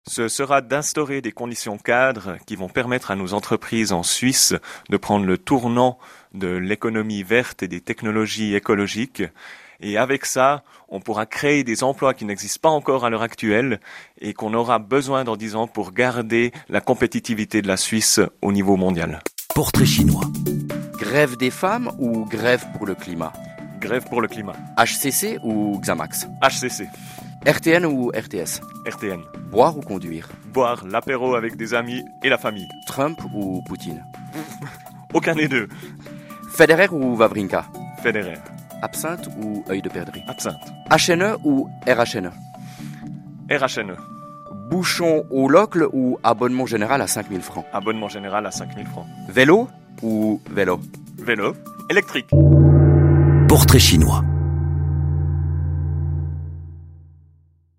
Ce sera d'instaurer des conditions cadres qui vont permettre à nos entreprises en Suisse de prendre le tournant de l'économie verte et des technologies écologiques. Et avec ça, on pourra créer des emplois qui n'existent pas encore à l'heure actuelle et qu'on aura besoin dans 10 ans pour garder la compétitivité de la Suisse au niveau mondial. Portrait chinois. Grève des femmes ou grève pour le climat? Grève pour le climat. HCC ou Xamax? HCC. RTN ou RTS? RTN. Boire ou conduire? Boire l'apéro avec des amis et la famille. Trump ou Poutine? Aucun des deux. Federer ou Wawrinka? Federer. Absinthe ou œil de perdrix? Absinthe. HNE ou RHNE? RHNE. Bouchon au locle ou abonnement général à 5000 francs? Abonnement général à 5000 francs. Vélo ou vélo? Vélo. Électrique. Portrait chinois.